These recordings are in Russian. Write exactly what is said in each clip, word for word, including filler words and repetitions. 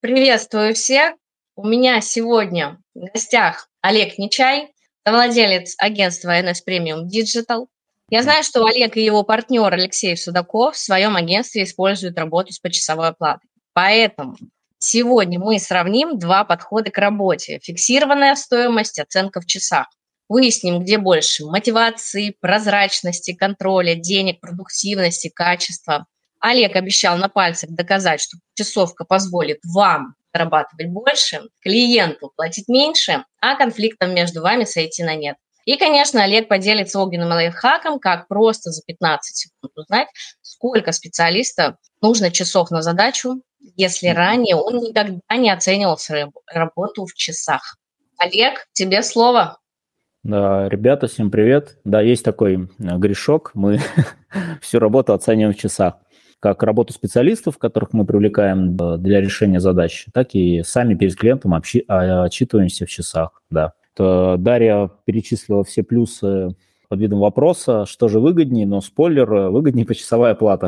Приветствую всех! У меня сегодня в гостях Олег Нечай, совладелец агентства эн эс Premium Digital. Я Мгм. знаю, что Олег и его партнер Алексей Судаков в своем агентстве используют работу с почасовой оплатой. Поэтому сегодня мы сравним два подхода к работе: фиксированная стоимость, оценка в часах. Выясним, где больше мотивации, прозрачности, контроля, денег, продуктивности, качества. Олег обещал на пальцах доказать, что часовка позволит вам зарабатывать больше, клиенту платить меньше, а конфликтов между вами сойти на нет. И, конечно, Олег поделится огненным лайфхаком, как просто за пятнадцать секунд узнать, сколько специалистов нужно часов на задачу, если Мгм. ранее он никогда не оценивал свою работу в часах. Олег, тебе слово. Да, ребята, всем привет. Да, есть такой м, грешок. Мы всю работу оцениваем в часах. Как работу специалистов, которых мы привлекаем э, для решения задач, так и сами перед клиентом общи- а, отчитываемся в часах. Да. То Дарья перечислила все плюсы под видом вопроса, что же выгоднее, но спойлер, э, выгоднее почасовая плата.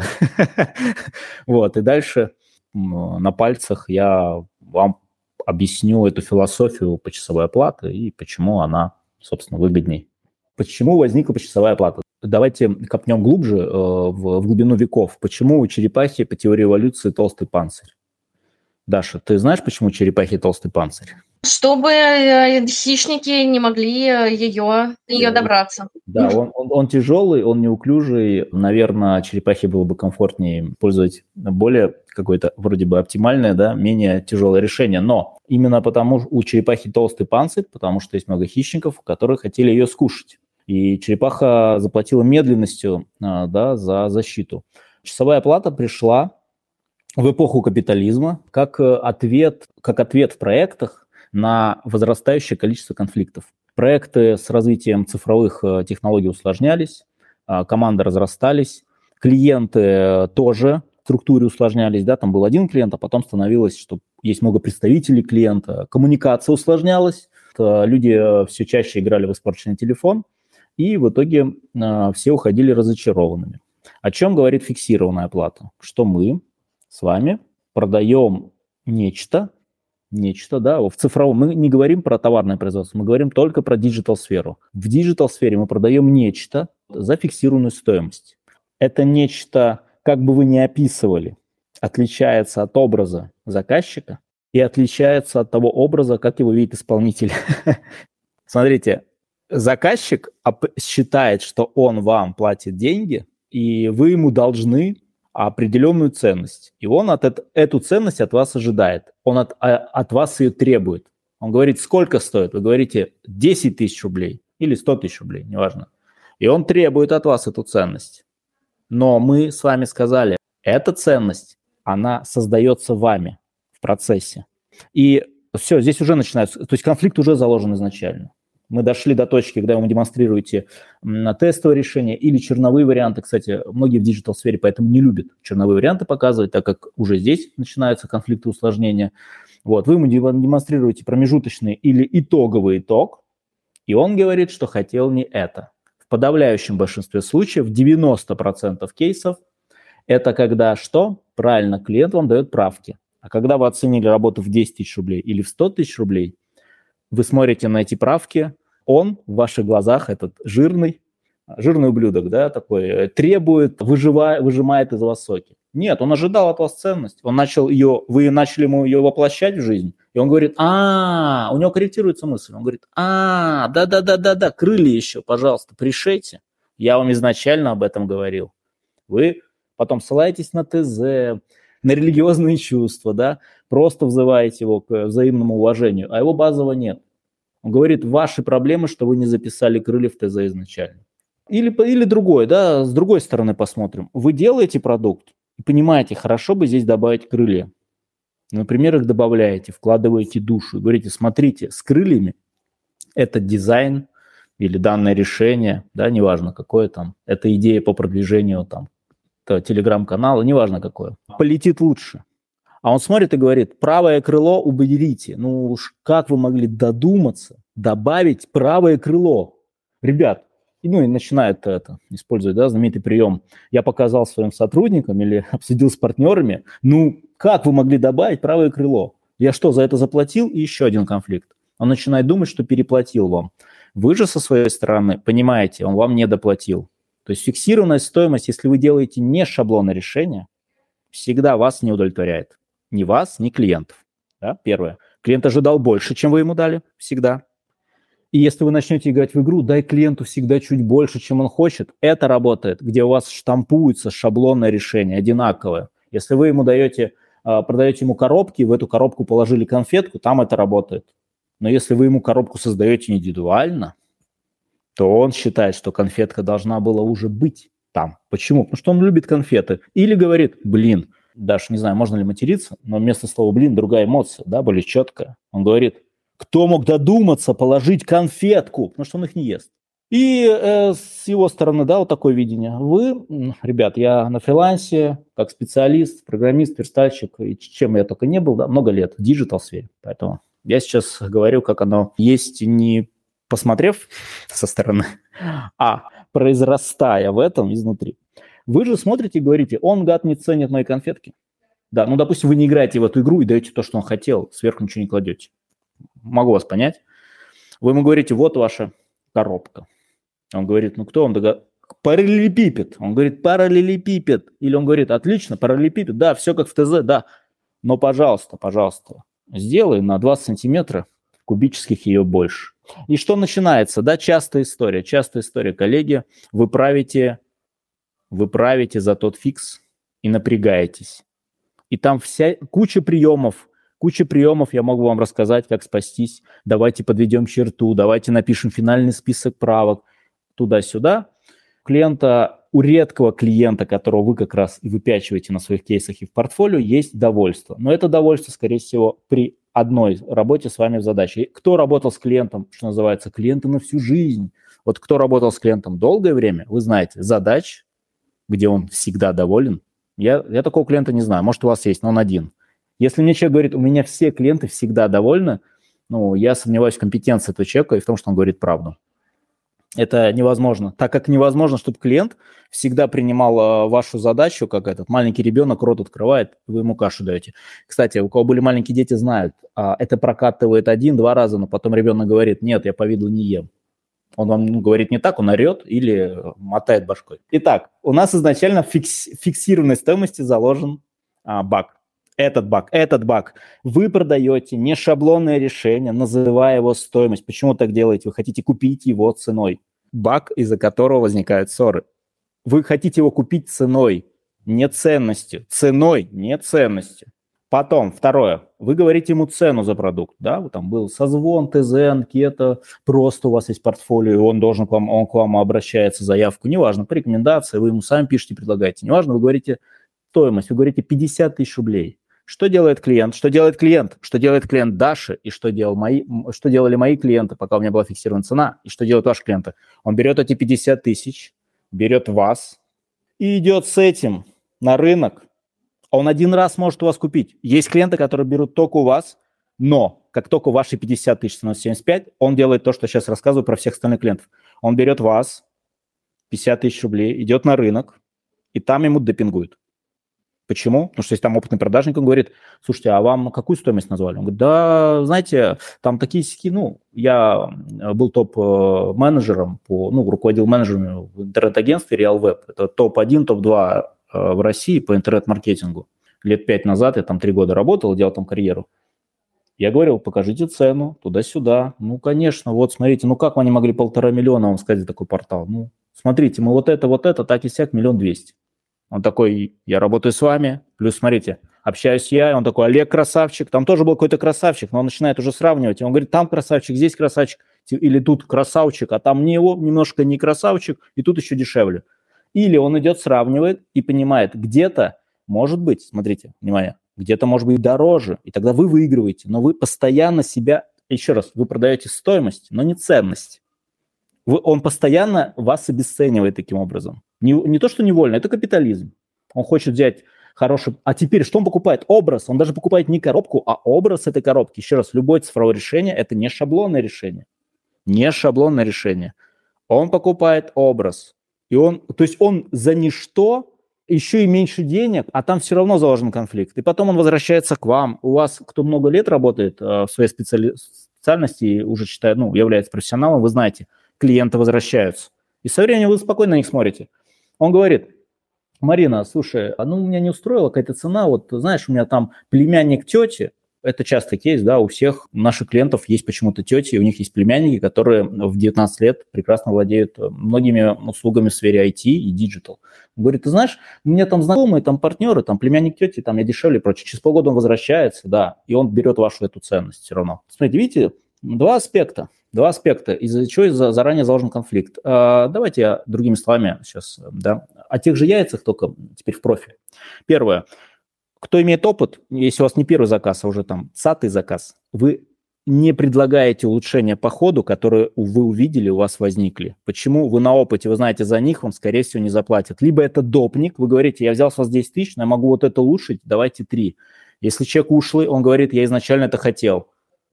Вот, и дальше м, на пальцах я вам объясню эту философию почасовой оплаты и почему она, собственно, выгодней. Почему возникла почасовая оплата? Давайте копнем глубже, э, в, в глубину веков. Почему у черепахи по теории эволюции толстый панцирь? Даша, ты знаешь, почему у черепахи толстый панцирь? Чтобы э, хищники не могли ее, ее Э, добраться. Да, он, он, он тяжелый, он неуклюжий. Наверное, черепахе было бы комфортнее использовать более какое-то вроде бы оптимальное, да, менее тяжелое решение. Но именно потому у черепахи толстый панцирь, потому что есть много хищников, которые хотели ее скушать. И черепаха заплатила медленностью, а, да, за защиту. Часовая плата пришла в эпоху капитализма как э, ответ, как ответ в проектах на возрастающее количество конфликтов. Проекты с развитием цифровых э, технологий усложнялись, а, команды разрастались, клиенты э, тоже в структуре усложнялись, да, там был один клиент, а потом становилось, что есть много представителей клиента, коммуникация усложнялась, э, люди э, все чаще играли в испорченный телефон, и в итоге э, все уходили разочарованными. О чем говорит фиксированная оплата? Что мы с вами продаем нечто, нечто, да, в цифровом. Мы не говорим про товарное производство, мы говорим только про диджитал-сферу. В диджитал-сфере мы продаем нечто за фиксированную стоимость. Это нечто, как бы вы ни описывали, отличается от образа заказчика и отличается от того образа, как его видит исполнитель. Смотрите, заказчик считает, что он вам платит деньги, и вы ему должны определенную ценность. И он от это, эту ценность от вас ожидает. Он от, а, от вас ее требует. Он говорит, сколько стоит? Вы говорите, десять тысяч рублей или сто тысяч рублей, неважно. И он требует от вас эту ценность. Но мы с вами сказали, эта ценность, она создается вами в процессе. И все, здесь уже начинается, то есть конфликт уже заложен изначально. Мы дошли до точки, когда вы демонстрируете тестовое решение или черновые варианты. Кстати, многие в диджитал-сфере поэтому не любят черновые варианты показывать, так как уже здесь начинаются конфликты усложнения. Вот, вы ему демонстрируете промежуточный или итоговый итог, и он говорит, что хотел не это. В подавляющем большинстве случаев, девяносто процентов кейсов, это когда что? Правильно, клиент вам дает правки. А когда вы оценили работу в десять тысяч рублей или в сто тысяч рублей, вы смотрите на эти правки, он в ваших глазах, этот жирный, жирный ублюдок, да, такой, требует, выживая, выжимает из вас соки. Нет, он ожидал от вас ценность. Он начал ее, вы начали ему ее воплощать в жизнь, и он говорит, а, у него корректируется мысль, он говорит, а, да-да-да-да-да, крылья еще, пожалуйста, пришейте. Я вам изначально об этом говорил. Вы потом ссылаетесь на ТЗ, на религиозные чувства, да, просто взываете его к взаимному уважению, а его базово нет. Он говорит, ваши проблемы, что вы не записали крылья в ТЗ изначально. Или, или другой, да, с другой стороны посмотрим. Вы делаете продукт и понимаете, хорошо бы здесь добавить крылья. Например, их добавляете, вкладываете душу и говорите, смотрите, с крыльями этот дизайн или данное решение, да, неважно какое там, это идея по продвижению там, телеграм-канала, неважно какое, полетит лучше. А он смотрит и говорит, правое крыло уберите. Ну уж как вы могли додуматься добавить правое крыло? Ребят, ну и начинает это использовать, да, знаменитый прием. Я показал своим сотрудникам или обсудил с партнерами, ну как вы могли добавить правое крыло? Я что, за это заплатил? И еще один конфликт. Он начинает думать, что переплатил вам. Вы же со своей стороны понимаете, он вам не доплатил. То есть фиксированная стоимость, если вы делаете не шаблонное решение, всегда вас не удовлетворяет. Ни вас, ни клиентов. Да? Первое. Клиент ожидал больше, чем вы ему дали. Всегда. И если вы начнете играть в игру, дай клиенту всегда чуть больше, чем он хочет, это работает, где у вас штампуется шаблонное решение, одинаковое. Если вы ему даете, продаете ему коробки, в эту коробку положили конфетку, там это работает. Но если вы ему коробку создаете индивидуально, то он считает, что конфетка должна была уже быть там. Почему? Потому что он любит конфеты. Или говорит, блин, даже не знаю, можно ли материться, но вместо слова блин другая эмоция, да, более четкая. Он говорит, кто мог додуматься положить конфетку, потому что он их не ест. И э, с его стороны, да, вот такое видение. Вы, ребят, я на фрилансе, как специалист, программист, верстальщик, и чем я только не был, да, много лет в диджитал-сфере. Поэтому я сейчас говорю, как оно есть, не посмотрев со стороны, а произрастая в этом изнутри. Вы же смотрите и говорите, он, гад, не ценит мои конфетки. Да, ну, допустим, вы не играете в эту игру и даете то, что он хотел, сверху ничего не кладете. Могу вас понять. Вы ему говорите, вот ваша коробка. Он говорит, ну кто он? Догад... Параллелепипед. Он говорит, параллелепипед. Или он говорит, отлично, параллелепипед. Да, все как в ТЗ, да. Но, пожалуйста, пожалуйста, сделай на двадцать сантиметров кубических ее больше. И что начинается? Да, частая история. Частая история, коллеги. Вы правите, вы правите за тот фикс и напрягаетесь. И там вся куча приемов. Куча приемов, я могу вам рассказать, как спастись. Давайте подведем черту, давайте напишем финальный список правок туда-сюда. Клиента, у редкого клиента, которого вы как раз и выпячиваете на своих кейсах и в портфолио, есть довольство. Но это довольство, скорее всего, при одной работе с вами в задаче. Кто работал с клиентом, что называется, клиенты на всю жизнь? Вот кто работал с клиентом долгое время, вы знаете, задач, где он всегда доволен. Я, я такого клиента не знаю, может, у вас есть, но он один. Если мне человек говорит, у меня все клиенты всегда довольны, ну, я сомневаюсь в компетенции этого человека и в том, что он говорит правду. Это невозможно. Так как невозможно, чтобы клиент всегда принимал вашу задачу, как этот маленький ребенок рот открывает, вы ему кашу даете. Кстати, у кого были маленькие дети, знают, это прокатывает один-два раза, но потом ребенок говорит, нет, я повидло не ем. Он вам ну, говорит не так, он орет или мотает башкой. Итак, у нас изначально в фикс, фиксированной стоимости заложен а, баг. Этот баг, этот баг. Вы продаете не шаблонное решение, называя его стоимость. Почему так делаете? Вы хотите купить его ценой. Баг, из-за которого возникают ссоры. Вы хотите его купить ценой, не ценностью. Ценой, не ценностью. Потом, второе. Вы говорите ему цену за продукт. Да? Вот там был созвон, ТЗ, анкета, просто у вас есть портфолио, и он должен к вам, он к вам обращается, заявку. Неважно, по рекомендации, вы ему сами пишете, предлагаете. Неважно, вы говорите стоимость, вы говорите пятьдесят тысяч рублей. Что делает клиент? Что делает клиент? Что делает клиент Даши? И что, делал мои, что делали мои клиенты, пока у меня была фиксирована цена? И что делают ваши клиенты? Он берет эти пятьдесят тысяч, берет вас и идет с этим на рынок. Он один раз может у вас купить. Есть клиенты, которые берут только у вас, но как только ваши пятьдесят тысяч становится семьдесят пять, он делает то, что я сейчас рассказываю про всех остальных клиентов. Он берет вас, пятьдесят тысяч рублей, идет на рынок, и там ему депингуют. Почему? Потому что если там опытный продажник, он говорит, слушайте, а вам какую стоимость назвали? Он говорит, да, знаете, там такие сики, ну, я был топ-менеджером, по, ну, руководил менеджерами в интернет-агентстве RealWeb. Это топ один, топ два в России по интернет-маркетингу. Лет пять назад я там три года работал, делал там карьеру. Я говорил, покажите цену, туда-сюда. Ну, конечно, вот смотрите, ну как они могли полтора миллиона вам сказать за такой портал? Ну, смотрите, мы вот это, вот это, так и сяк, миллион двести. Он такой, я работаю с вами, плюс, смотрите, общаюсь я, и он такой, Олег красавчик, там тоже был какой-то красавчик, но он начинает уже сравнивать, и он говорит, там красавчик, здесь красавчик, или тут красавчик, а там не его, немножко не красавчик, и тут еще дешевле. Или он идет, сравнивает и понимает, где-то, может быть, смотрите, внимание, где-то может быть дороже, и тогда вы выигрываете, но вы постоянно себя, еще раз, вы продаете стоимость, но не ценность. Вы, он постоянно вас обесценивает таким образом. Не, не то, что невольно, это капитализм. Он хочет взять хороший... А теперь что он покупает? Образ. Он даже покупает не коробку, а образ этой коробки. Еще раз, любое цифровое решение – это не шаблонное решение. Не шаблонное решение. Он покупает образ. И он, то есть он за ничто еще и меньше денег, а там все равно заложен конфликт. И потом он возвращается к вам. У вас, кто много лет работает в своей специали... специальности и уже считает, ну, является профессионалом, вы знаете, клиенты возвращаются. И со временем вы спокойно на них смотрите. Он говорит: Марина, слушай, а ну меня не устроила какая-то цена, вот знаешь, у меня там племянник тети, это частый кейс, да, у всех наших клиентов есть почему-то тети, у них есть племянники, которые в девятнадцать лет прекрасно владеют многими услугами в сфере ай ти и диджитал. Он говорит: ты знаешь, у меня там знакомые, там партнеры, там племянник тети, там я дешевле и прочее. Через полгода он возвращается, да, и он берет вашу эту ценность все равно. Смотрите, видите, два аспекта. Два аспекта, из-за чего заранее заложен конфликт. А, давайте я другими словами сейчас, да, о тех же яйцах, только теперь в профи. Первое. Кто имеет опыт, если у вас не первый заказ, а уже там цатый заказ, вы не предлагаете улучшения по ходу, которые вы увидели, у вас возникли. Почему? Вы на опыте, вы знаете, за них вам, скорее всего, не заплатят. Либо это допник, вы говорите: я взял с вас десять тысяч, но я могу вот это улучшить, давайте три. Если человек ушлый, он говорит: я изначально это хотел.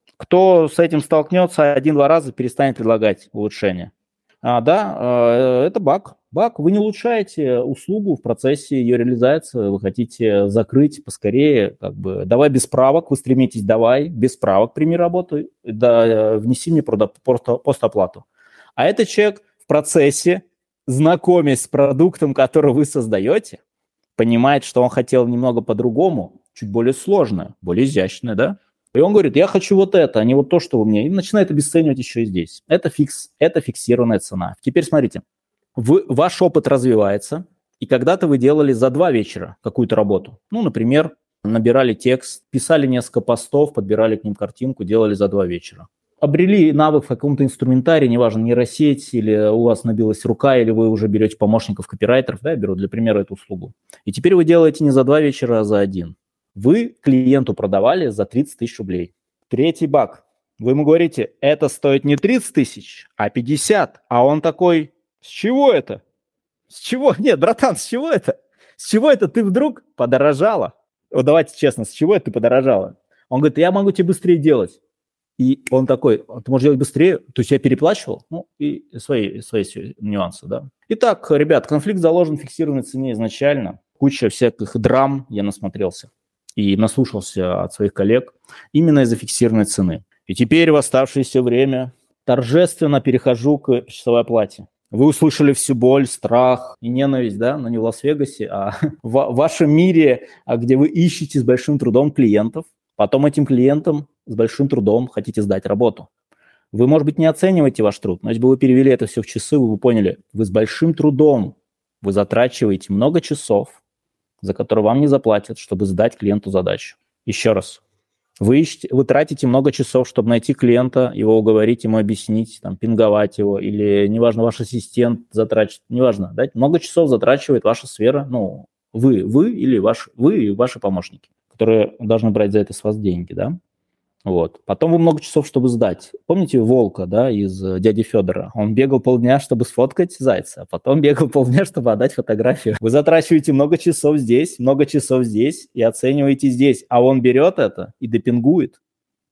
Кто с этим столкнется один-два раза, перестанет предлагать улучшения. А, да, это баг. Баг. Вы не улучшаете услугу в процессе ее реализации, вы хотите закрыть поскорее, как бы, давай без правок, вы стремитесь, давай без правок прими работу, да, внеси мне постоплату. А этот человек в процессе, знакомясь с продуктом, который вы создаете, понимает, что он хотел немного по-другому, чуть более сложное, более изящное, да? И он говорит: я хочу вот это, а не вот то, что вы мне. И начинает обесценивать еще и здесь. Это фикс, это фиксированная цена. Теперь смотрите, вы, ваш опыт развивается, и когда-то вы делали за два вечера какую-то работу. Ну, например, набирали текст, писали несколько постов, подбирали к ним картинку, делали за два вечера. Обрели навык в каком-то инструментарии, неважно, нейросеть, или у вас набилась рука, или вы уже берете помощников, копирайтеров, да, я беру для примера эту услугу. И теперь вы делаете не за два вечера, а за один. Вы клиенту продавали за тридцать тысяч рублей. Третий баг. Вы ему говорите: это стоит не тридцать тысяч, а пятьдесят. А он такой: с чего это? С чего? Нет, братан, с чего это? С чего это ты вдруг подорожала? Вот давайте честно, с чего это ты подорожала? Он говорит: я могу тебе быстрее делать. И он такой: ты можешь делать быстрее? То есть я переплачивал? Ну, и свои, свои нюансы, да. Итак, ребят, конфликт заложен в фиксированной цене изначально. Куча всяких драм я насмотрелся и наслушался от своих коллег именно из-за фиксированной цены. И теперь в оставшееся время торжественно перехожу к часовой оплате. Вы услышали всю боль, страх и ненависть, да, но не в Лас-Вегасе, а в вашем мире, где вы ищете с большим трудом клиентов, потом этим клиентам с большим трудом хотите сдать работу. Вы, может быть, не оцениваете ваш труд, но если бы вы перевели это все в часы, вы бы поняли, вы с большим трудом, вы затрачиваете много часов, за которые вам не заплатят, чтобы сдать клиенту задачу. Еще раз. Вы, ищете, вы тратите много часов, чтобы найти клиента, его уговорить, ему объяснить, там, пинговать его, или, неважно, ваш ассистент затрачивает, неважно, да, много часов затрачивает ваша сфера, ну, вы, вы или ваш, вы и ваши помощники, которые должны брать за это с вас деньги, да. Вот. Потом вы много часов, чтобы сдать. Помните Волка, да, из «Дяди Федора»? Он бегал полдня, чтобы сфоткать зайца, а потом бегал полдня, чтобы отдать фотографию. Вы затрачиваете много часов здесь, много часов здесь и оцениваете здесь, а он берет это и депингует.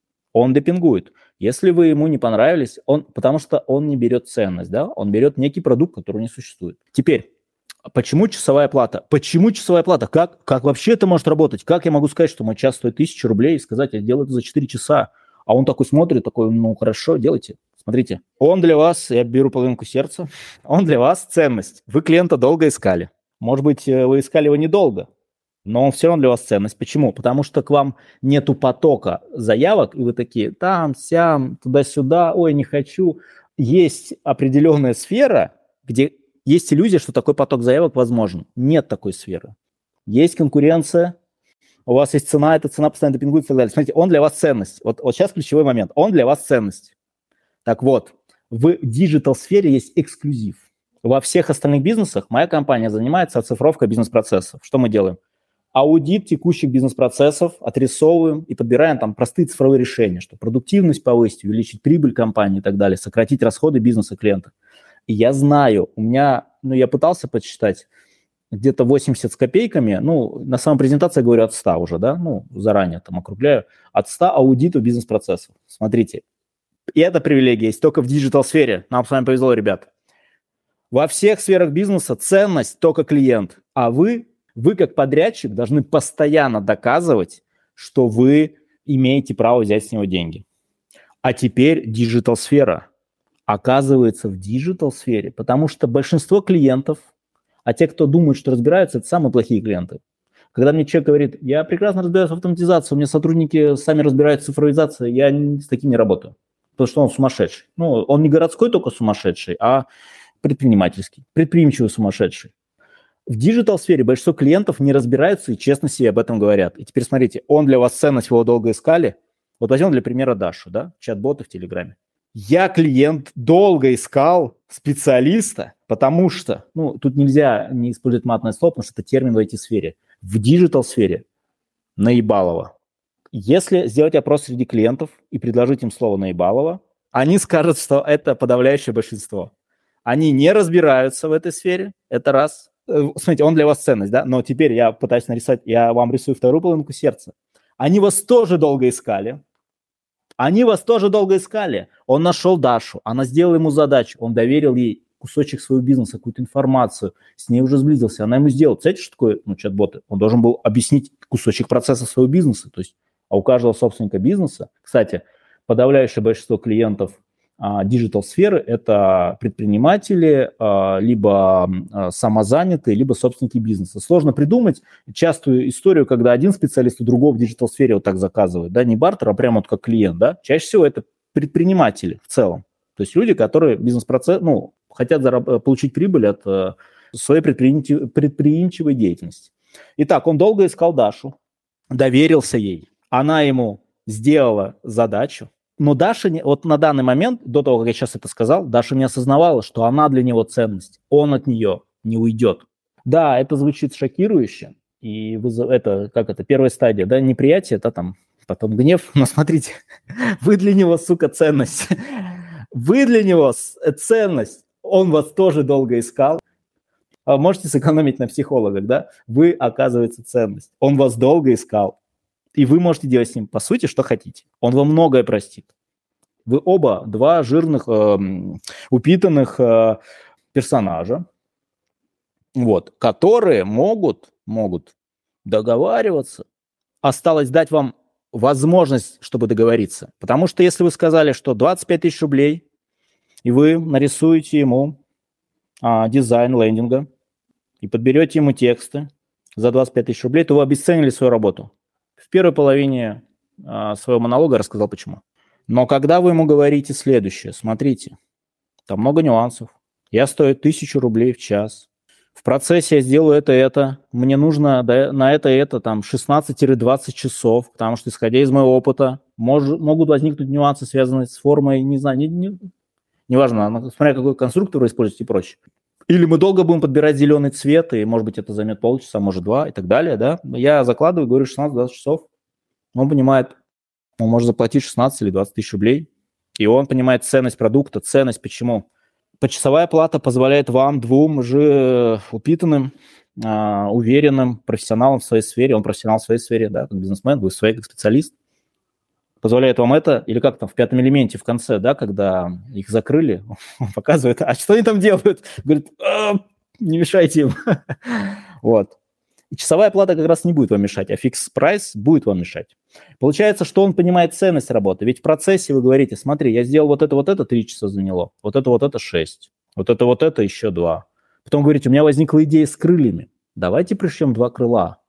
Он депингует. Если вы ему не понравились, он, потому что он не берет ценность, да, он берет некий продукт, который не существует. Теперь, почему часовая плата? Почему часовая плата? Как, как вообще это может работать? Как я могу сказать, что мой час стоит тысячу рублей и сказать, я делаю это за четыре часа? А он такой смотрит, такой: ну хорошо, делайте. Смотрите, он для вас, я беру половинку сердца, он для вас ценность. Вы клиента долго искали. Может быть, вы искали его недолго, но он все равно для вас ценность. Почему? Потому что к вам нету потока заявок, и вы такие: там, сям, туда-сюда, ой, не хочу. Есть определенная сфера, где есть иллюзия, что такой поток заявок возможен. Нет такой сферы. Есть конкуренция, у вас есть цена, эта цена постоянно депингует и так далее. Смотрите, он для вас ценность. Вот, вот сейчас ключевой момент. Он для вас ценность. Так вот, в диджитал-сфере есть эксклюзив. Во всех остальных бизнесах моя компания занимается оцифровкой бизнес-процессов. Что мы делаем? Аудит текущих бизнес-процессов отрисовываем и подбираем там простые цифровые решения, чтобы продуктивность повысить, увеличить прибыль компании и так далее, сократить расходы бизнеса клиента. И я знаю, у меня, ну, я пытался подсчитать, где-то восемьдесят с копейками, ну, на самой презентации я говорю от ста уже, да, ну, заранее там округляю, от ста аудитов бизнес-процессов. Смотрите, и эта привилегия есть только в диджитал-сфере. Нам с вами повезло, ребят. Во всех сферах бизнеса ценность только клиент, а вы Вы как подрядчик должны постоянно доказывать, что вы имеете право взять с него деньги. А теперь диджитал-сфера. Оказывается, в диджитал-сфере, потому что большинство клиентов, а те, кто думает, что разбираются, это самые плохие клиенты. Когда мне человек говорит, я прекрасно разбираюсь в автоматизации, у меня сотрудники сами разбираются в цифровизации, я с таким не работаю, потому что он сумасшедший. Ну, он не городской только сумасшедший, а предпринимательский, предприимчивый сумасшедший. В диджитал-сфере большинство клиентов не разбираются и честно себе об этом говорят. И теперь смотрите, он для вас ценность, вы его долго искали. Вот возьмем для примера Дашу, да, чат-боты в Телеграме. Я, клиент, долго искал специалиста, потому что, ну, тут нельзя не использовать матное слово, потому что это термин в ай ти-сфере. В диджитал-сфере наебалово. Если сделать опрос среди клиентов и предложить им слово наебалово, они скажут, что это подавляющее большинство. Они не разбираются в этой сфере, это раз. Смотрите, он для вас ценность, да? Но теперь я пытаюсь нарисовать, я вам рисую вторую половинку сердца. Они вас тоже долго искали. Они вас тоже долго искали. Он нашел Дашу, она сделала ему задачу, он доверил ей кусочек своего бизнеса, какую-то информацию, с ней уже сблизился, она ему сделала. Знаете, что такое ну, чат-боты? Он должен был объяснить кусочек процесса своего бизнеса. То есть, а у каждого собственника бизнеса, кстати, подавляющее большинство клиентов диджитал-сферы – это предприниматели, а, либо а, самозанятые, либо собственники бизнеса. Сложно придумать частую историю, когда один специалист у другого в диджитал-сфере вот так заказывает. Да? Не бартер, а прямо вот как клиент. Да? Чаще всего это предприниматели в целом. То есть люди, которые бизнес-процесс, ну, хотят зараб- получить прибыль от а, своей предприимчив- предприимчивой деятельности. Итак, он долго искал Дашу, доверился ей. Она ему сделала задачу. Но Даша, вот на данный момент, до того, как я сейчас это сказал, Даша не осознавала, что она для него ценность. Он от нее не уйдет. Да, это звучит шокирующе. И вызов, это, как это, первая стадия, да, неприятие, это там, потом гнев. Но смотрите, вы для него, сука, ценность. Вы для него ценность. Он вас тоже долго искал. Можете сэкономить на психологах, да? Вы, оказывается, ценность. Он вас долго искал. И вы можете делать с ним, по сути, что хотите. Он вам многое простит. Вы оба два жирных, э, упитанных э, персонажа, вот, которые могут, могут договариваться. Осталось дать вам возможность, чтобы договориться. Потому что если вы сказали, что двадцать пять тысяч рублей, и вы нарисуете ему а, дизайн лендинга, и подберете ему тексты за двадцать пять тысяч рублей, то вы обесценили свою работу. В первой половине а, своего монолога я рассказал, почему. Но когда вы ему говорите следующее, смотрите, там много нюансов. Я стою тысячу рублей в час. В процессе я сделаю это и это. Мне нужно на это и это там шестнадцать-двадцать часов, потому что, исходя из моего опыта, мож, могут возникнуть нюансы, связанные с формой, не знаю, не, не, неважно, смотря какой конструктор вы используете и прочее. Или мы долго будем подбирать зеленый цвет, и, может быть, это займет полчаса, может, два, и так далее, да. Я закладываю, говорю, шестнадцать-двадцать часов. Он понимает, он может заплатить шестнадцать или двадцать тысяч рублей, и он понимает ценность продукта, ценность почему. Почасовая плата позволяет вам, двум же упитанным, уверенным профессионалам в своей сфере, он профессионал в своей сфере, да, как бизнесмен, вы своей как специалист, позволяет вам это, или как там в пятом элементе в конце, да, когда их закрыли, он показывает, а что они там делают? Говорит, не мешайте им. Вот. И часовая плата как раз не будет вам мешать, а фикс-прайс будет вам мешать. Получается, что он понимает ценность работы. Ведь в процессе вы говорите, смотри, я сделал вот это, вот это, три часа заняло, вот это, вот это, шесть, вот это, вот это, еще два. Потом говорите, у меня возникла идея с крыльями. Давайте пришьем два крыла.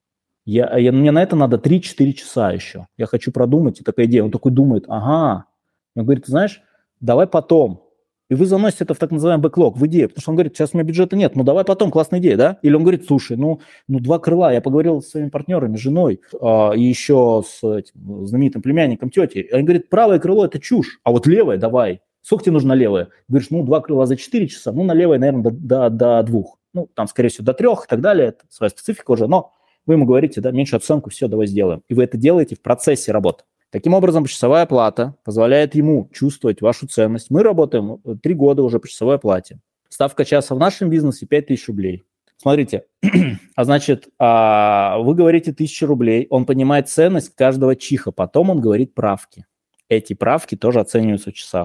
Я, я, мне на это надо три-четыре часа еще. Я хочу продумать, и такая идея. Он такой думает, ага. Он говорит, ты знаешь, давай потом. И вы заносите это в так называемый бэклог, в идею, потому что он говорит, сейчас у меня бюджета нет, ну давай потом, классная идея, да? Или он говорит, слушай, ну, ну два крыла, я поговорил с своими партнерами, женой а, и еще с этим знаменитым племянником тети. И он говорит, правое крыло – это чушь, а вот левое давай. Сколько тебе нужно левое? Говоришь, ну два крыла за четыре часа, ну на левое, наверное, до, до, до двух. Ну там, скорее всего, до трех и так далее, это своя специфика уже, но вы ему говорите, да, меньшую оценку, все, давай сделаем. И вы это делаете в процессе работы. Таким образом, почасовая плата позволяет ему чувствовать вашу ценность. Мы работаем три года уже по часовой оплате. Ставка часа в нашем бизнесе пять тысяч рублей. Смотрите, а значит, а, вы говорите тысячу рублей, он понимает ценность каждого чиха, потом он говорит правки. Эти правки тоже оцениваются в часах.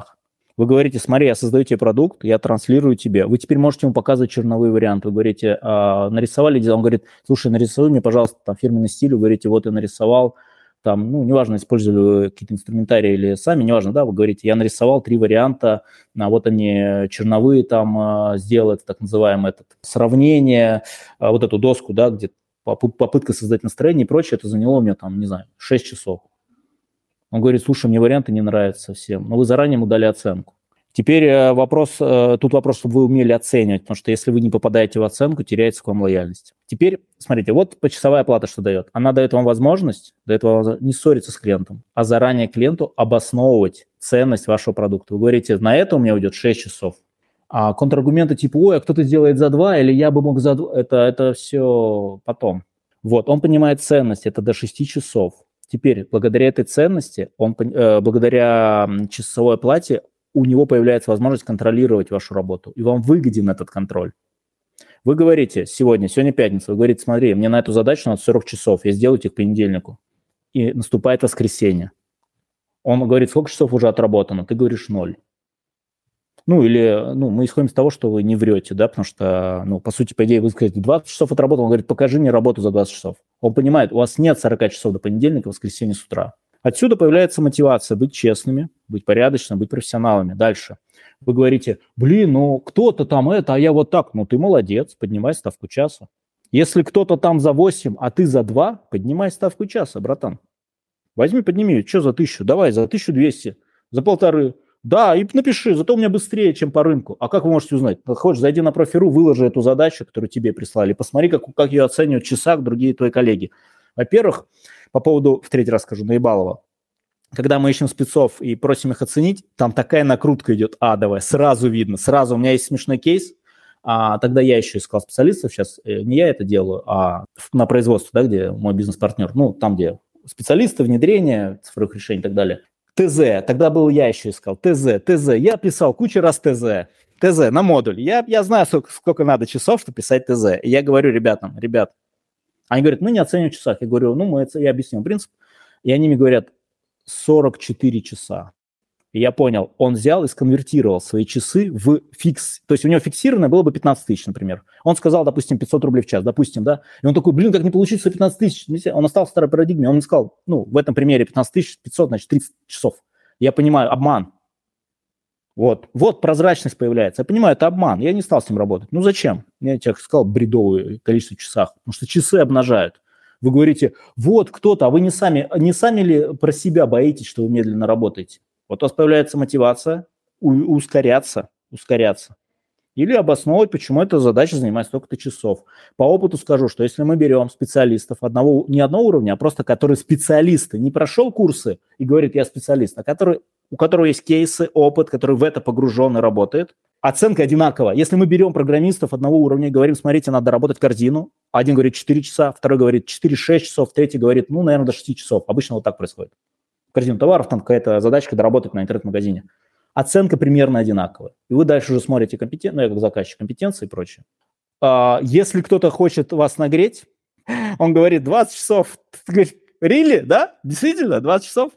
Вы говорите, смотри, я создаю тебе продукт, я транслирую тебе. Вы теперь можете ему показывать черновые варианты. Вы говорите, а, нарисовали дизайн, он говорит, слушай, нарисуй мне, пожалуйста, там фирменный стиль. Вы говорите, вот я нарисовал, там, ну, неважно, использовали какие-то инструментарии или сами, неважно, да, вы говорите, я нарисовал три варианта, а вот они черновые там сделают, так называемое этот, сравнение, вот эту доску, да, где попытка создать настроение и прочее, это заняло у меня там, не знаю, шесть часов. Он говорит, слушай, мне варианты не нравятся совсем, но вы заранее ему дали оценку. Теперь вопрос, тут вопрос, чтобы вы умели оценивать, потому что если вы не попадаете в оценку, теряется к вам лояльность. Теперь, смотрите, вот почасовая плата что дает. Она дает вам возможность, дает вам не ссориться с клиентом, а заранее клиенту обосновывать ценность вашего продукта. Вы говорите, на это у меня уйдет шесть часов. А контраргументы типа, ой, а кто-то сделает за два, или я бы мог за два, это, это все потом. Вот, он понимает ценность, это до шести часов. Теперь, благодаря этой ценности, он, э, благодаря часовой оплате, у него появляется возможность контролировать вашу работу, и вам выгоден этот контроль. Вы говорите сегодня, сегодня пятница, вы говорите, смотри, мне на эту задачу надо сорок часов, я сделаю тебе к понедельнику. И наступает воскресенье. Он говорит, сколько часов уже отработано? Ты говоришь ноль. Ну, или ну, мы исходим из того, что вы не врете, да, потому что, ну, по сути, по идее, вы скажете, двадцать часов отработал, он говорит, покажи мне работу за двадцать часов. Он понимает, у вас нет сорок часов до понедельника, воскресенья с утра. Отсюда появляется мотивация быть честными, быть порядочными, быть профессионалами. Дальше. Вы говорите, блин, ну кто-то там это, а я вот так. Ну ты молодец, поднимай ставку часа. Если кто-то там за восемь, а ты за два, поднимай ставку часа, братан. Возьми, подними, что за тысячу? Давай, за тысячу двести, за полторы. Да, и напиши, зато у меня быстрее, чем по рынку. А как вы можете узнать? Хочешь, зайди на профи точка ру, выложи эту задачу, которую тебе прислали, посмотри, как, как ее оценивают в часах другие твои коллеги. Во-первых, по поводу, в третий раз скажу, наебалово. Когда мы ищем спецов и просим их оценить, там такая накрутка идет адовая, сразу видно, сразу. У меня есть смешной кейс, а, тогда я еще искал специалистов, сейчас не я это делаю, а на производстве, да, где мой бизнес-партнер, ну, там, где специалисты, внедрение цифровых решений и так далее. ТЗ, тогда был я еще искал, ТЗ, ТЗ, я писал кучу раз ТЗ, ТЗ на модуль, я, я знаю, сколько, сколько надо часов, чтобы писать ТЗ, и я говорю ребятам, ребят, они говорят, мы не оцениваем в часах, я говорю, ну, мы, я объяснил принцип, и они мне говорят, сорок четыре часа. И я понял, он взял и сконвертировал свои часы в фикс. То есть у него фиксированное было бы пятнадцать тысяч, например. Он сказал, допустим, пятьсот рублей в час, допустим, да. И он такой, блин, как не получится пятнадцать тысяч? Он остался в старой парадигме. Он мне сказал, ну, в этом примере пятнадцать тысяч пятьсот, значит, тридцать часов. Я понимаю, обман. Вот, вот прозрачность появляется. Я понимаю, это обман. Я не стал с ним работать. Ну, зачем? Я тебе сказал, бредовое количество часов. Потому что часы обнажают. Вы говорите, вот кто-то, а вы не сами, не сами ли про себя боитесь, что вы медленно работаете? Вот у вас появляется мотивация у- ускоряться, ускоряться. Или обосновывать, почему эта задача занимает столько-то часов. По опыту скажу, что если мы берем специалистов одного, не одного уровня, а просто которые специалисты, не прошел курсы и говорит, я специалист, а который, у которого есть кейсы, опыт, который в это погружен и работает, оценка одинакова. Если мы берем программистов одного уровня и говорим, смотрите, надо работать корзину, один говорит четыре часа, второй говорит четыре-шесть часов, третий говорит, ну, наверное, до шести часов. Обычно вот так происходит. Корзину товаров, там какая-то задачка доработать на интернет-магазине. Оценка примерно одинаковая. И вы дальше уже смотрите компетенции, ну, я как заказчик, компетенции и прочее. А, если кто-то хочет вас нагреть, он говорит, двадцать часов. Ты говоришь, really, да? Действительно, двадцать часов?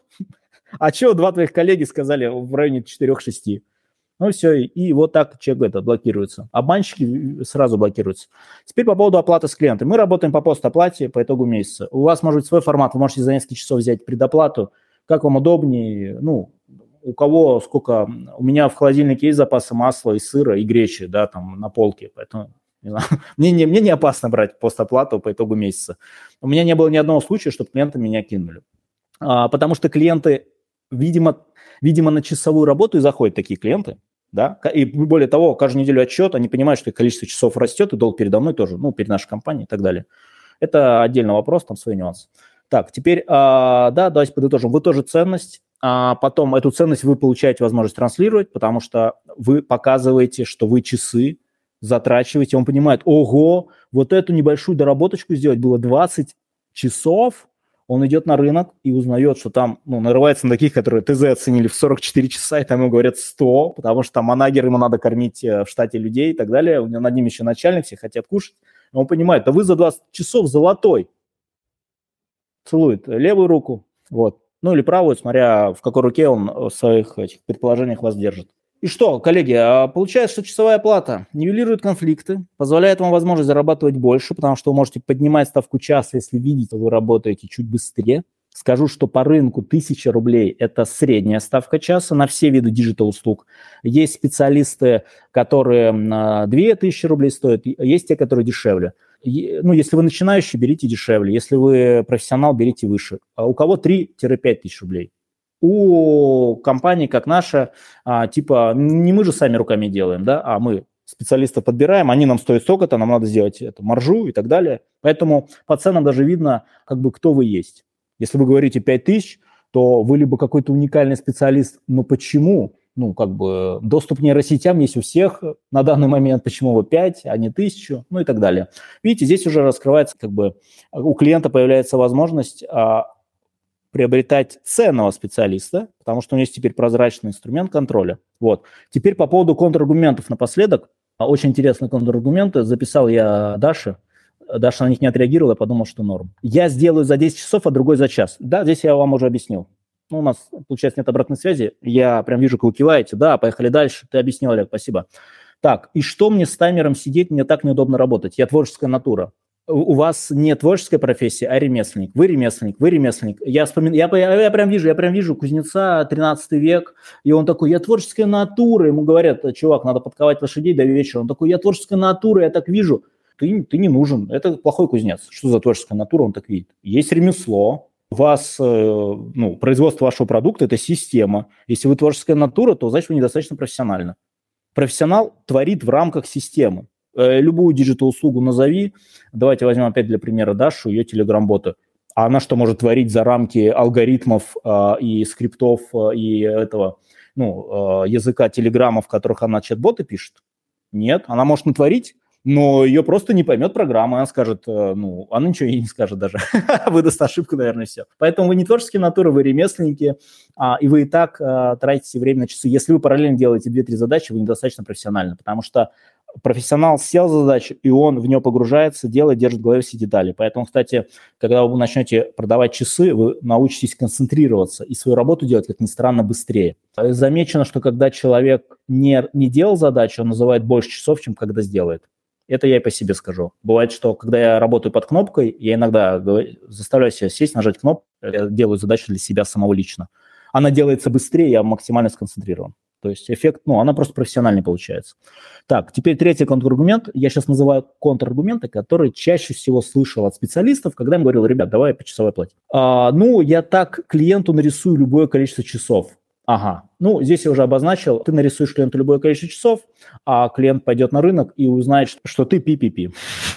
А что два твоих коллеги сказали в районе четыре-шесть? Ну все, и вот так человек это блокируется. Обманщики сразу блокируются. Теперь по поводу оплаты с клиентом. Мы работаем по постоплате по итогу месяца. У вас может быть свой формат, вы можете за несколько часов взять предоплату, как вам удобнее, ну, у кого сколько... У меня в холодильнике есть запасы масла и сыра, и гречи, да, там на полке, поэтому не знаю, мне, не, мне не опасно брать постоплату по итогу месяца. У меня не было ни одного случая, чтобы клиенты меня кинули. А, потому что клиенты, видимо, видимо, на часовую работу и заходят такие клиенты, да, и более того, каждую неделю отчет, они понимают, что их количество часов растет, и долг передо мной тоже, ну, перед нашей компанией и так далее. Это отдельный вопрос, там свои нюансы. Так, теперь, а, да, давайте подытожим. Вы тоже ценность, а потом эту ценность вы получаете возможность транслировать, потому что вы показываете, что вы часы затрачиваете, он понимает, ого, вот эту небольшую доработочку сделать было двадцать часов, он идет на рынок и узнает, что там, ну, нарывается на таких, которые ТЗ оценили в сорок четыре часа, и там ему говорят сто, потому что там манагер, ему надо кормить в штате людей и так далее, у него над ним еще начальник, все хотят кушать, и он понимает, да вы за двадцать часов золотой. Целует левую руку, вот, ну или правую, смотря в какой руке он в своих этих предположениях вас держит. И что, коллеги, получается, что часовая плата нивелирует конфликты, позволяет вам возможность зарабатывать больше, потому что вы можете поднимать ставку часа, если видите, что вы работаете чуть быстрее. Скажу, что по рынку тысяча рублей – это средняя ставка часа на все виды диджитал-услуг. Есть специалисты, которые две тысячи рублей стоят, есть те, которые дешевле. Ну, если вы начинающий, берите дешевле. Если вы профессионал, берите выше. А у кого три-пять тысяч рублей. У компаний, как наша, типа, не мы же сами руками делаем, да, а мы специалистов подбираем, они нам стоят столько-то, нам надо сделать эту маржу и так далее. Поэтому по ценам даже видно, как бы, кто вы есть. Если вы говорите пять тысяч, то вы либо какой-то уникальный специалист, но почему? Ну, как бы, доступ к нейросетям есть у всех на данный момент, почему вы пять, а не тысячу, ну и так далее. Видите, здесь уже раскрывается, как бы, у клиента появляется возможность приобретать ценного специалиста, потому что у него есть теперь прозрачный инструмент контроля. Вот. Теперь по поводу контраргументов напоследок. Очень интересные контраргументы. Записал я Даше. Даша на них не отреагировала, я подумал, что норм. Я сделаю за десять часов, а другой за час. Да, здесь я вам уже объяснил. Ну, у нас, получается, нет обратной связи. Я прям вижу, как вы киваете. Да, поехали дальше. Ты объяснил, Олег, спасибо. Так, и что мне с таймером сидеть? Мне так неудобно работать. Я творческая натура. У вас не творческая профессия, а ремесленник. Вы ремесленник, вы ремесленник. Я, вспомин... я, я, я прям вижу, я прям вижу кузнеца, тринадцатый век, и он такой, я творческая натура. Ему говорят, чувак, надо подковать лошадей до вечера. Он такой, я творческая натура, я так вижу. Ты, ты не нужен, это плохой кузнец. Что за творческая натура, он так видит. Есть ремесло, у вас, ну, производство вашего продукта – это система. Если вы творческая натура, то значит вы недостаточно профессиональны. Профессионал творит в рамках системы. Любую диджитал-услугу назови. Давайте возьмем опять для примера Дашу, ее телеграм-боты. А она что может творить за рамки алгоритмов э, и скриптов э, и этого, ну, э, языка телеграмма, в которых она чат-боты пишет? Нет, она может натворить, но ее просто не поймет программа. Она скажет, э, ну, она ничего ей не скажет даже. Выдаст ошибку, наверное, все. Поэтому вы не творческие натуры, вы ремесленники, а, и вы и так а, тратите время на часы. Если вы параллельно делаете две-три задачи, вы недостаточно профессиональны, потому что профессионал сел за задачу, и он в нее погружается, делает, держит в голове все детали. Поэтому, кстати, когда вы начнете продавать часы, вы научитесь концентрироваться и свою работу делать, как ни странно, быстрее. Замечено, что когда человек не, не делал задачу, он называет больше часов, чем когда сделает. Это я и по себе скажу. Бывает, что когда я работаю под кнопкой, я иногда заставляю себя сесть, нажать кнопку, я делаю задачу для себя самого лично. Она делается быстрее, я максимально сконцентрирован. То есть эффект, ну, она просто профессиональнее получается. Так, теперь третий контраргумент. Я сейчас называю контраргументы, которые чаще всего слышал от специалистов, когда им говорил, ребят, давай по часовой плате. А, ну, я так клиенту нарисую любое количество часов. Ага, ну, здесь я уже обозначил, ты нарисуешь клиенту любое количество часов, а клиент пойдет на рынок и узнает, что ты пи-пи-пи.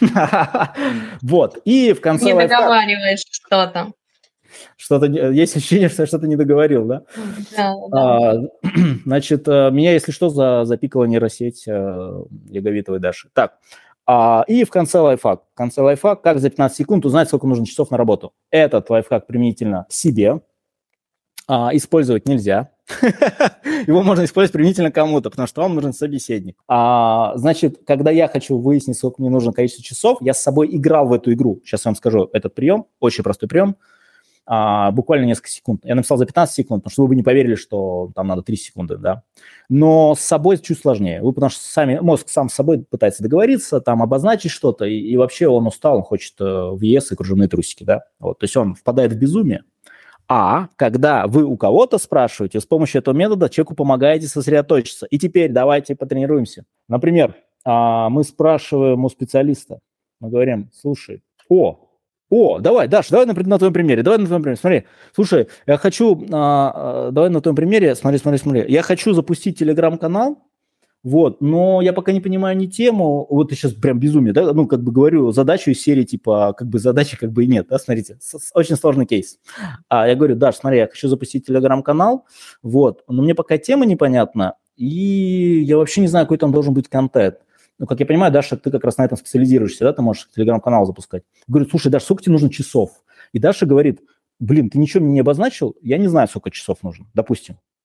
Вот, и в конце... Не договариваешь что-то. Что-то, есть ощущение, что я что-то не договорил, да? Да, да. А, значит, меня, если что, за, запикала нейросеть а, Яговитовой Даши. Так, а, и в конце лайфхак. В конце лайфхак, как за пятнадцать секунд узнать, сколько нужно часов на работу. Этот лайфхак применительно к себе а, использовать нельзя. Его можно использовать применительно кому-то, потому что вам нужен собеседник. А, значит, когда я хочу выяснить, сколько мне нужно количество часов, я с собой играл в эту игру. Сейчас я вам скажу этот прием, очень простой прием. А, буквально несколько секунд. Я написал за пятнадцать секунд, потому что вы бы не поверили, что там надо три секунды, да. Но с собой чуть сложнее. Вы, потому что сами, мозг сам с собой пытается договориться, там обозначить что-то, и, и вообще он устал, он хочет э, в ЕС и кружевные трусики, да. Вот, то есть он впадает в безумие. А когда вы у кого-то спрашиваете, с помощью этого метода человеку помогаете сосредоточиться. И теперь давайте потренируемся. Например, а, мы спрашиваем у специалиста, мы говорим, слушай, о, О, давай, Даш, давай на, на твоем примере, давай на твоем примере, смотри, слушай, я хочу, а, давай на твоем примере, смотри, смотри, смотри, я хочу запустить телеграм-канал, вот, но я пока не понимаю ни тему, вот я сейчас прям безумие, да, ну, как бы говорю, задачу из серии, типа, как бы задачи как бы и нет, да, смотрите, с, с, очень сложный кейс. А я говорю, Даш, смотри, я хочу запустить телеграм-канал, вот, но мне пока тема непонятна, и я вообще не знаю, какой там должен быть контент. Ну, как я понимаю, Даша, ты как раз на этом специализируешься, да, ты можешь телеграм-канал запускать. Говорю, слушай, Даша, сколько тебе нужно часов? И Даша говорит, блин, ты ничего мне не обозначил, я не знаю, сколько часов нужно, допустим.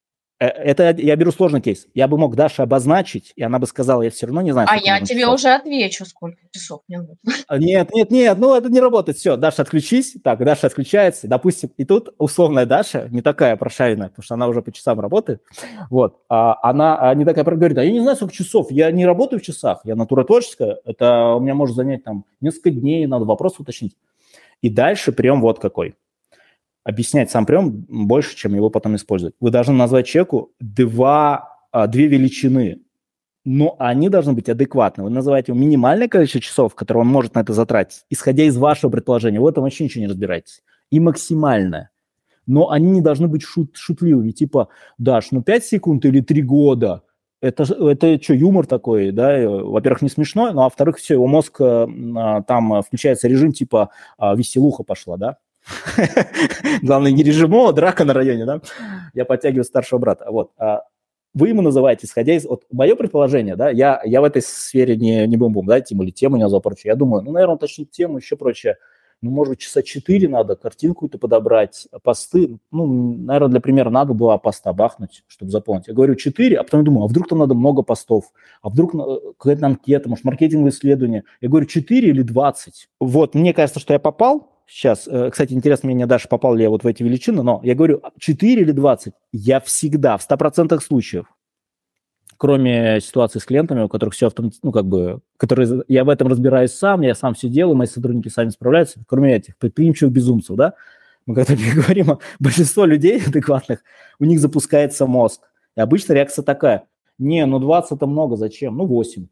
Это я беру сложный кейс. Я бы мог Даше обозначить, и она бы сказала, я все равно не знаю, А сколько я нужно тебе часов. уже отвечу, сколько часов мне нужно. Нет, нет, нет, ну это не работает. Все, Даша, отключись. Так, Даша отключается. Допустим, и тут условная Даша, не такая прошаренная, потому что она уже по часам работает. Вот, а она не такая говорит, а я не знаю, сколько часов. Я не работаю в часах, я натура творческая. Это у меня может занять там несколько дней, надо вопрос уточнить. И дальше прием вот какой. Объяснять сам прием больше, чем его потом использовать. Вы должны назвать человеку два, две величины, но они должны быть адекватны. Вы называете ему минимальное количество часов, которое он может на это затратить, исходя из вашего предположения. В этом вообще ничего не разбираетесь. И максимальное. Но они не должны быть шут, шутливыми. Типа, Даш, ну пять секунд или три года. Это, это что, юмор такой, да? Во-первых, не смешной, ну а во-вторых, все, его мозг, там включается режим типа веселуха пошла, да? Главное, не режим, о, драка на районе, да? Я подтягиваю старшего брата. Вот. Вы ему называете, исходя из... Вот мое предположение, да, я, я в этой сфере не, не бум-бум, да, тем или тему не назвал прочее. Я думаю, ну, наверное, уточнить тему, еще прочее. Ну, может быть, часа четыре надо, картинку какую-то подобрать, посты. Ну, наверное, для примера надо было поста бахнуть, чтобы заполнить. Я говорю четыре, а потом я думаю, а вдруг там надо много постов, а вдруг какая-то анкета, может, маркетинговое исследование. Я говорю четыре или двадцать. Вот, мне кажется, что я попал. Сейчас, кстати, интересно, мне Даша, попал ли я вот в эти величины, но я говорю четыре или двадцать. Я всегда, в ста процентах случаев, кроме ситуации с клиентами, у которых все автоматически, ну, как бы, которые, я в этом разбираюсь сам, я сам все делаю, мои сотрудники сами справляются, кроме этих предприимчивых безумцев, да, мы когда говорим, большинство людей адекватных, у них запускается мозг. И обычно реакция такая, не, ну двадцать это много, зачем? Ну восемь.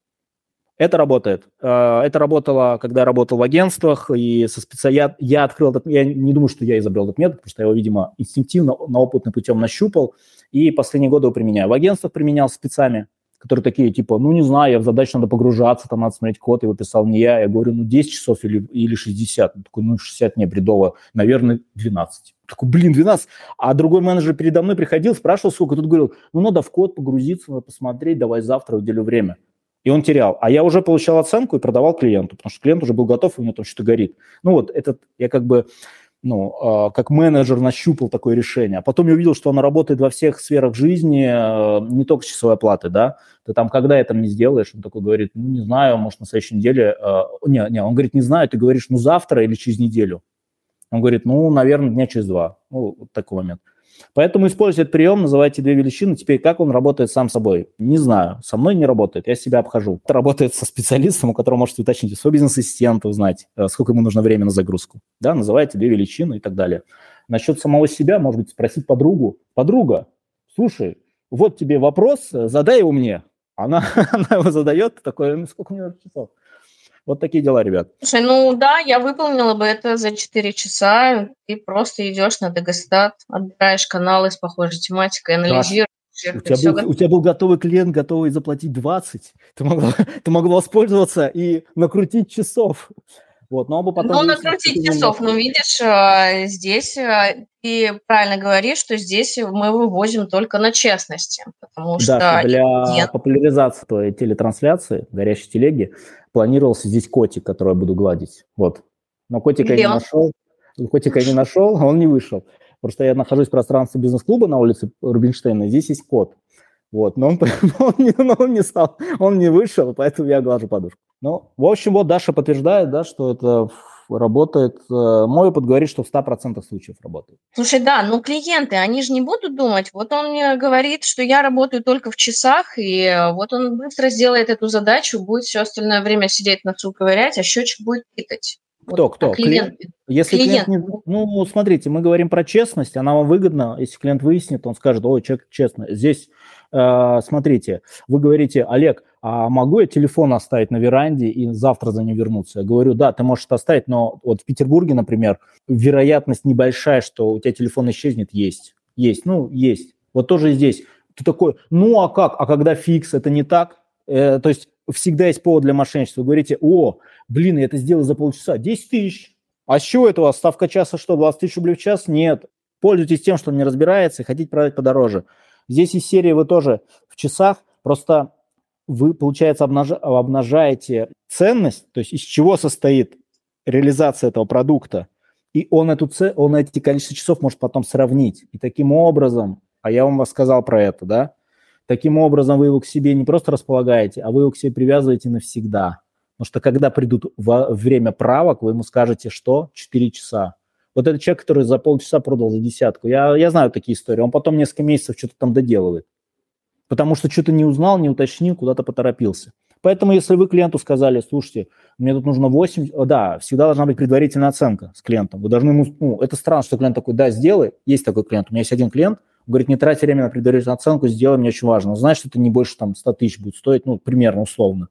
Это работает. Это работало, когда я работал в агентствах, и со специ... я, я открыл этот... Я не думаю, что я изобрел этот метод, потому что я его, видимо, инстинктивно, на опытным путем нащупал, и последние годы его применяю. В агентствах применял спецами, которые такие, типа, ну, не знаю, я в задачу надо погружаться, там надо смотреть код, его писал не я. Я говорю, ну, десять часов или, или шестьдесят. Он такой, ну, шестьдесят не, бредово. Наверное, двенадцать. Такой, блин, двенадцать. А другой менеджер передо мной приходил, спрашивал, сколько. Тут говорил, ну, надо в код погрузиться, надо посмотреть, давай завтра уделю время. И он терял. А я уже получал оценку и продавал клиенту, потому что клиент уже был готов, и у него там что-то горит. Ну вот этот, я как бы, ну, э, как менеджер нащупал такое решение. А потом я увидел, что оно работает во всех сферах жизни, э, не только с часовой оплаты, да. Ты там, когда это не сделаешь, он такой говорит, ну, не знаю, может, на следующей неделе. Э, не, не, он говорит, не знаю, ты говоришь, ну, завтра или через неделю. Он говорит, ну, наверное, дня через два. Ну, вот такой момент. Поэтому используйте этот прием, называйте две величины. Теперь как он работает сам собой? Не знаю. Со мной не работает, я себя обхожу. Это работает со специалистом, у которого можете уточнить свой бизнес-ассистент, узнать, сколько ему нужно времени на загрузку. Да, называйте две величины и так далее. Насчет самого себя, может быть, спросить подругу. Подруга, слушай, вот тебе вопрос, задай его мне. Она, она его задает, такой, ну, сколько мне часов? Вот такие дела, ребят. Слушай, ну да, я выполнила бы это за четыре часа. Ты просто идешь на Дегостат, отбираешь каналы с похожей тематикой, анализируешь. У тебя, был, у тебя был готовый клиент, готовый заплатить двадцать. Ты могла, ты могла воспользоваться и накрутить часов. Вот, но оба потом... Ну, накрутить часов, ну, видишь, здесь ты правильно говоришь, что здесь мы вывозим только на честности, потому да, что... для я... популяризации твоей телетрансляции, горящей телеги, планировался здесь котик, который я буду гладить. Вот. Но котика я не нашел. Котика я не нашел, он не вышел. Просто я нахожусь в пространстве бизнес-клуба на улице Рубинштейна, здесь есть кот. Вот, но он, он, не, но он не стал, он не вышел, поэтому я глажу подушку. Ну, в общем, вот Даша подтверждает, да, что это работает. Мой опыт говорит, что в ста процентах случаев работает. Слушай, да, ну клиенты, они же не будут думать, вот он мне говорит, что я работаю только в часах, и вот он быстро сделает эту задачу, будет все остальное время сидеть носу ковырять, а счетчик будет тикать. Кто, вот, кто? а клиент? Если клиент, клиент не... Ну, смотрите, мы говорим про честность, она вам выгодна. Если клиент выяснит, он скажет, ой, человек честно. Здесь, э, смотрите, вы говорите, Олег, а могу я телефон оставить на веранде и завтра за ним вернуться? Я говорю, да, ты можешь это оставить, но вот в Петербурге, например, вероятность небольшая, что у тебя телефон исчезнет, есть. Есть, ну, есть. Вот тоже здесь. Ты такой, ну, а как? А когда фикс, это не так? Э, то есть всегда есть повод для мошенничества. Вы говорите, о, блин, я это сделал за полчаса, десять тысяч. А с чего это у вас? Ставка часа что, двадцать тысяч рублей в час? Нет. Пользуйтесь тем, что он не разбирается, и хотите продать подороже. Здесь из серии вы тоже в часах, просто вы, получается, обнаж... обнажаете ценность, то есть из чего состоит реализация этого продукта, и он, эту ц... он эти количество часов может потом сравнить. И таким образом а я вам сказал про это, да? Таким образом, вы его к себе не просто располагаете, а вы его к себе привязываете навсегда. Потому что когда придут во время правок, вы ему скажете, что четыре часа. Вот этот человек, который за полчаса продал за десятку, я, я знаю такие истории, он потом несколько месяцев что-то там доделывает. Потому что что-то не узнал, не уточнил, куда-то поторопился. Поэтому если вы клиенту сказали, слушайте, мне тут нужно восемь, да, всегда должна быть предварительная оценка с клиентом. Вы должны ему, ну, это странно, что клиент такой, да, сделай. Есть такой клиент, у меня есть один клиент, говорит, не трать время на предварительную оценку, сделай, мне очень важно. Он знает, что это не больше там сто тысяч будет стоить, ну, примерно, условно.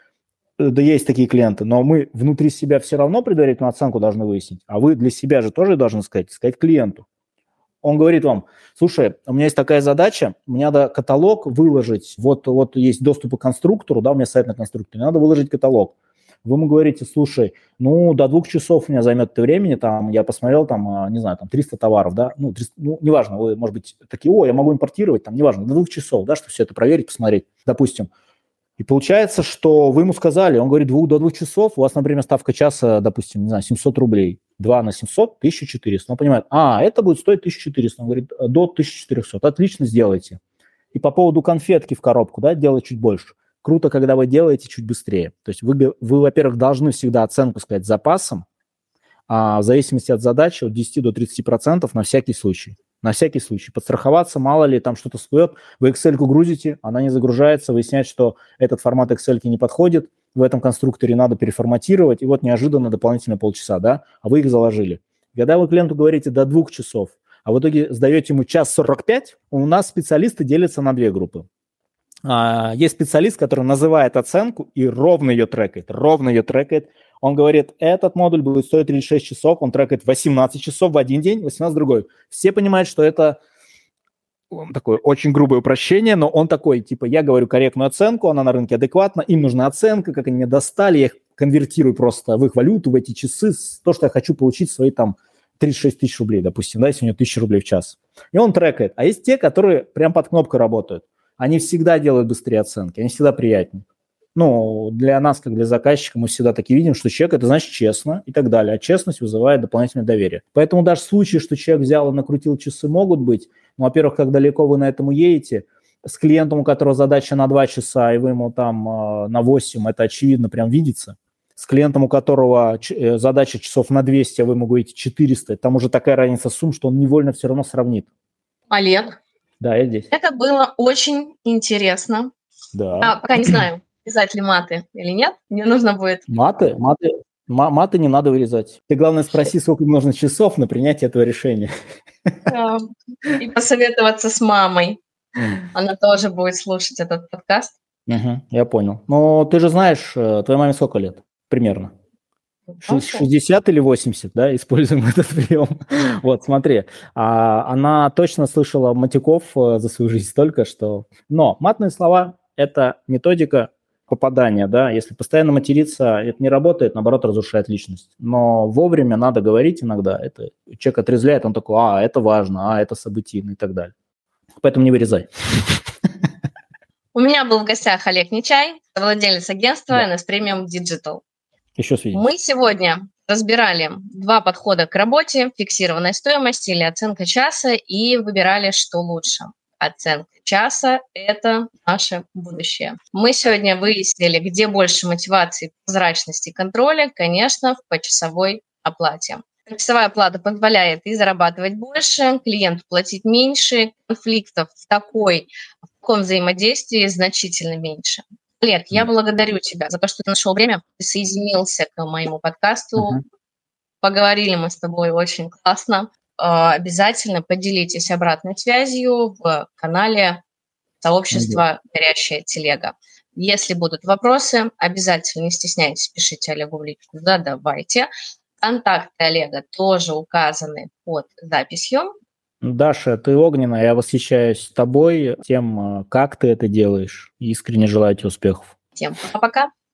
Да, есть такие клиенты, но мы внутри себя все равно предварительную оценку должны выяснить, а вы для себя же тоже должны сказать, сказать клиенту. Он говорит вам, слушай, у меня есть такая задача, мне надо каталог выложить, вот, вот есть доступ к конструктору, да, у меня сайт на конструкторе, надо выложить каталог. Вы ему говорите, слушай, ну, до двух часов у меня займет это времени, там, я посмотрел, там, не знаю, там, триста товаров, да, ну, триста, ну, неважно, вы, может быть, такие, о, я могу импортировать, там, неважно, до двух часов, да, чтобы все это проверить, посмотреть, допустим. И получается, что вы ему сказали, он говорит, двух, до двух часов, у вас, например, ставка часа, допустим, не знаю, семьсот рублей, два на семьсот, тысяча четыреста. Он понимает, а, это будет стоить тысяча четыреста. Он говорит, до тысячи четырехсот. Отлично, сделайте. И по поводу конфетки в коробку, да, делать чуть больше. Круто, когда вы делаете чуть быстрее. То есть вы, вы во-первых, должны всегда оценку сказать с запасом, а в зависимости от задачи от десяти до тридцати процентов на всякий случай. На всякий случай. Подстраховаться, мало ли там что-то всплывет. Вы Excel-ку грузите, она не загружается, выясняет, что этот формат Excel-ки не подходит, в этом конструкторе надо переформатировать, и вот неожиданно дополнительно полчаса, да, а вы их заложили. Когда вы клиенту говорите до двух часов, а в итоге сдаете ему час сорок пять, у нас специалисты делятся на две группы. А, есть специалист, который называет оценку и ровно ее трекает, ровно ее трекает. Он говорит, этот модуль будет стоить тридцать шесть часов, он трекает восемнадцать часов в один день, восемнадцать в другой. Все понимают, что это такое очень грубое упрощение, но он такой, типа, я говорю корректную оценку, она на рынке адекватна, им нужна оценка, как они меня достали, я их конвертирую просто в их валюту, в эти часы, то, что я хочу получить свои там тридцать шесть тысяч рублей, допустим, да, если у него тысяча рублей в час. И он трекает. А есть те, которые прям под кнопкой работают. Они всегда делают быстрее оценки, они всегда приятнее. Ну, для нас, как для заказчика, мы всегда таки видим, что человек – это значит честно и так далее. А честность вызывает дополнительное доверие. Поэтому даже случаи, что человек взял и накрутил часы, могут быть. Ну, во-первых, как далеко вы на этом уедете, с клиентом, у которого задача на два часа, и вы ему там э, на восемь, это очевидно, прям видится. С клиентом, у которого ч- задача часов на двести, а вы ему говорите четыреста, там уже такая разница сумм, что он невольно все равно сравнит. Олег, да, я здесь. Это было очень интересно. Да. А, пока не знаю, вырезать ли маты или нет. Мне нужно будет... Маты, маты, маты не надо вырезать. Ты, главное, спроси, сколько нужно часов на принятие этого решения. И посоветоваться с мамой. Она тоже будет слушать этот подкаст. Угу, я понял. Но ты же знаешь, твоей маме сколько лет? Примерно. шестьдесят или восемьдесят, да, используем этот прием. Вот, смотри, а, она точно слышала матюков за свою жизнь столько, что... Но матные слова – это методика попадания, да, если постоянно материться, это не работает, наоборот, разрушает личность. Но вовремя надо говорить иногда, это человек отрезвляет, он такой, а, это важно, а, это событийно и так далее. Поэтому не вырезай. У меня был в гостях Олег Нечай, владелец агентства да. эн эс Premium Digital. Еще свидимся. Мы сегодня разбирали два подхода к работе, фиксированная стоимость или оценка часа, и выбирали, что лучше. Оценка часа – это наше будущее. Мы сегодня выяснили, где больше мотивации, прозрачности и контроля, конечно, в почасовой оплате. Почасовая оплата позволяет и зарабатывать больше, клиенту платить меньше, конфликтов в, такой, в таком взаимодействии значительно меньше. Олег, я благодарю тебя за то, что ты нашел время, присоединился к моему подкасту. Uh-huh. Поговорили мы с тобой очень классно. Обязательно поделитесь обратной связью в канале сообщества uh-huh. «Горящая телега». Если будут вопросы, обязательно не стесняйтесь, пишите Олегу в личку, задавайте. Контакты Олега тоже указаны под записью. Даша, ты огненная, я восхищаюсь тобой, тем, как ты это делаешь. Искренне желаю тебе успехов. Всем пока-пока.